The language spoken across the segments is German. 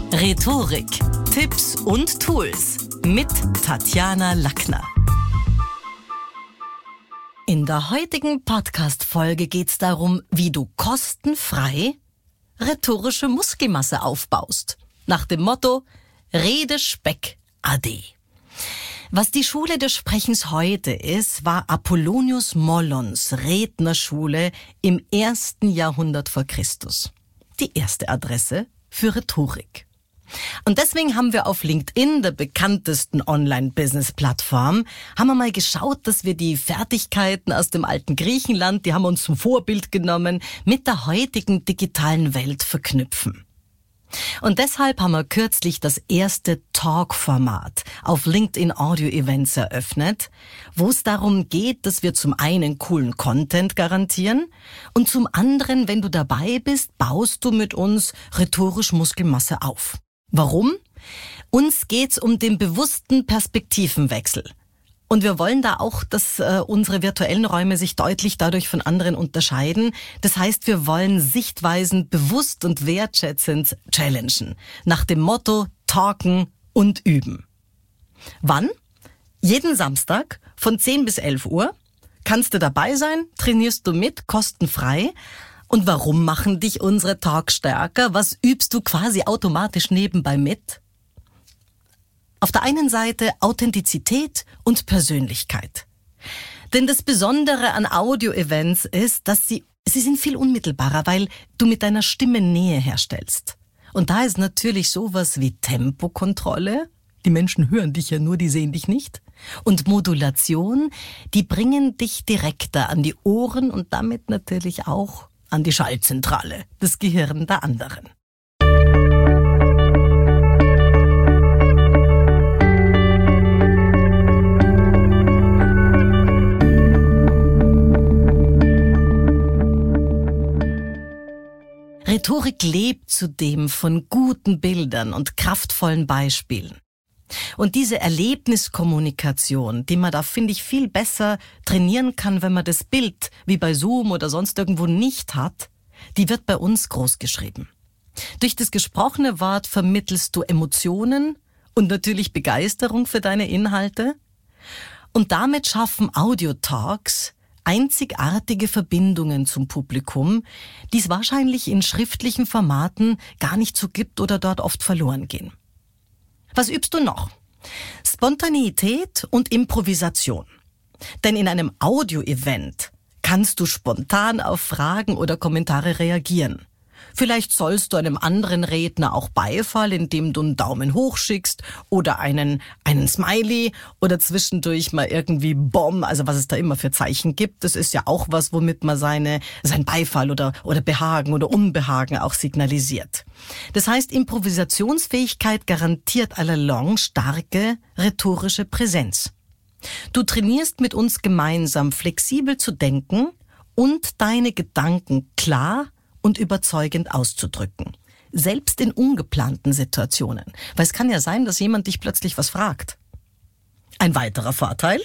Rhetorik, Tipps und Tools mit Tatjana Lackner. In der heutigen Podcast-Folge geht es darum, wie du kostenfrei rhetorische Muskelmasse aufbaust. Nach dem Motto, Rede Speck ade. Was die Schule des Sprechens heute ist, war Apollonius Mollons Rednerschule im 1. Jahrhundert vor Christus. Die erste Adresse für Rhetorik. Und deswegen haben wir auf LinkedIn, der bekanntesten Online-Business-Plattform, haben wir mal geschaut, dass wir die Fertigkeiten aus dem alten Griechenland, die haben wir uns zum Vorbild genommen, mit der heutigen digitalen Welt verknüpfen. Und deshalb haben wir kürzlich das erste Talk-Format auf LinkedIn Audio Events eröffnet, wo es darum geht, dass wir zum einen coolen Content garantieren und zum anderen, wenn du dabei bist, baust du mit uns rhetorisch Muskelmasse auf. Warum? Uns geht's um den bewussten Perspektivenwechsel. Und wir wollen da auch, dass unsere virtuellen Räume sich deutlich dadurch von anderen unterscheiden. Das heißt, wir wollen Sichtweisen bewusst und wertschätzend challengen. Nach dem Motto Talken und Üben. Wann? Jeden Samstag von 10 bis 11 Uhr. Kannst du dabei sein, trainierst du mit, kostenfrei. Und warum machen dich unsere Talks stärker? Was übst du quasi automatisch nebenbei mit? Auf der einen Seite Authentizität und Persönlichkeit. Denn das Besondere an Audio-Events ist, dass sie sind viel unmittelbarer, weil du mit deiner Stimme Nähe herstellst. Und da ist natürlich sowas wie Tempokontrolle. Die Menschen hören dich ja nur, die sehen dich nicht. Und Modulation, die bringen dich direkter an die Ohren und damit natürlich auch an die Schaltzentrale, das Gehirn der anderen. Rhetorik lebt zudem von guten Bildern und kraftvollen Beispielen. Und diese Erlebniskommunikation, die man da, finde ich, viel besser trainieren kann, wenn man das Bild, wie bei Zoom oder sonst irgendwo nicht hat, die wird bei uns großgeschrieben. Durch das gesprochene Wort vermittelst du Emotionen und natürlich Begeisterung für deine Inhalte. Und damit schaffen Audio-Talks einzigartige Verbindungen zum Publikum, die es wahrscheinlich in schriftlichen Formaten gar nicht so gibt oder dort oft verloren gehen. Was übst du noch? Spontaneität und Improvisation. Denn in einem Audio-Event kannst du spontan auf Fragen oder Kommentare reagieren. Vielleicht zollst du einem anderen Redner auch Beifall, indem du einen Daumen hoch schickst oder einen Smiley oder zwischendurch mal irgendwie Bomb, also was es da immer für Zeichen gibt. Das ist ja auch was, womit man sein Beifall oder Behagen oder Unbehagen auch signalisiert. Das heißt, Improvisationsfähigkeit garantiert allalong starke rhetorische Präsenz. Du trainierst mit uns gemeinsam flexibel zu denken und deine Gedanken klar und überzeugend auszudrücken. Selbst in ungeplanten Situationen. Weil es kann ja sein, dass jemand dich plötzlich was fragt. Ein weiterer Vorteil: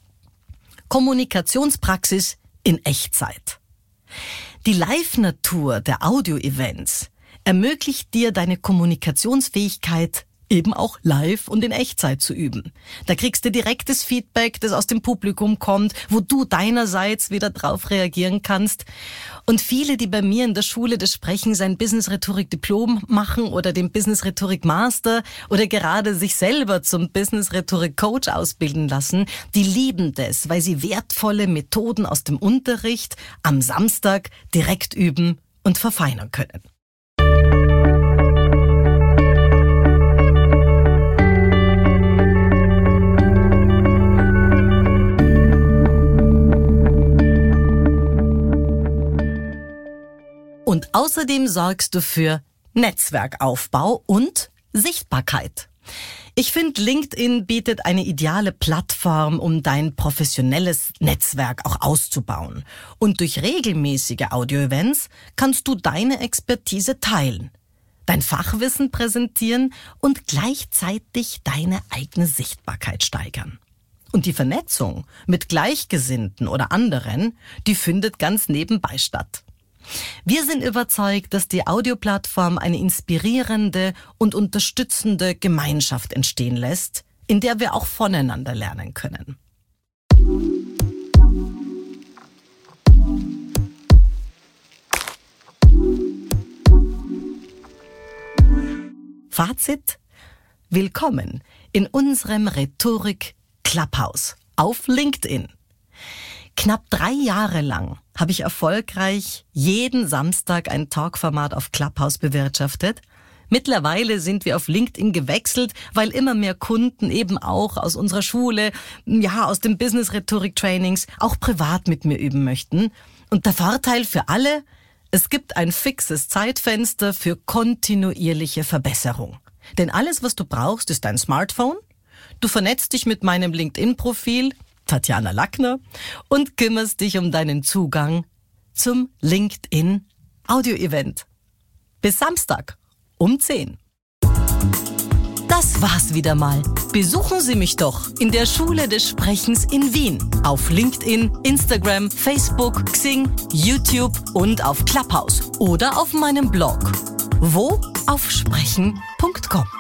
Kommunikationspraxis in Echtzeit. Die Live-Natur der Audio-Events ermöglicht dir, deine Kommunikationsfähigkeit eben auch live und in Echtzeit zu üben. Da kriegst du direktes Feedback, das aus dem Publikum kommt, wo du deinerseits wieder drauf reagieren kannst. Und viele, die bei mir in der Schule des Sprechens ein Business-Rhetorik-Diplom machen oder den Business-Rhetorik-Master oder gerade sich selber zum Business-Rhetorik-Coach ausbilden lassen, die lieben das, weil sie wertvolle Methoden aus dem Unterricht am Samstag direkt üben und verfeinern können. Und außerdem sorgst du für Netzwerkaufbau und Sichtbarkeit. Ich finde, LinkedIn bietet eine ideale Plattform, um dein professionelles Netzwerk auch auszubauen. Und durch regelmäßige Audio-Events kannst du deine Expertise teilen, dein Fachwissen präsentieren und gleichzeitig deine eigene Sichtbarkeit steigern. Und die Vernetzung mit Gleichgesinnten oder anderen, die findet ganz nebenbei statt. Wir sind überzeugt, dass die Audioplattform eine inspirierende und unterstützende Gemeinschaft entstehen lässt, in der wir auch voneinander lernen können. Fazit: Willkommen in unserem Rhetorik-Clubhouse auf LinkedIn. Knapp 3 Jahre lang habe ich erfolgreich jeden Samstag ein Talkformat auf Clubhouse bewirtschaftet. Mittlerweile sind wir auf LinkedIn gewechselt, weil immer mehr Kunden eben auch aus unserer Schule, aus den Business-Rhetorik-Trainings auch privat mit mir üben möchten. Und der Vorteil für alle: Es gibt ein fixes Zeitfenster für kontinuierliche Verbesserung. Denn alles, was du brauchst, ist dein Smartphone. Du vernetzt dich mit meinem LinkedIn-Profil, Tatjana Lackner, und kümmerst dich um deinen Zugang zum LinkedIn Audio-Event. Bis Samstag um 10. Das war's wieder mal. Besuchen Sie mich doch in der Schule des Sprechens in Wien. Auf LinkedIn, Instagram, Facebook, Xing, YouTube und auf Clubhouse. Oder auf meinem Blog. Wo? Auf sprechen.com.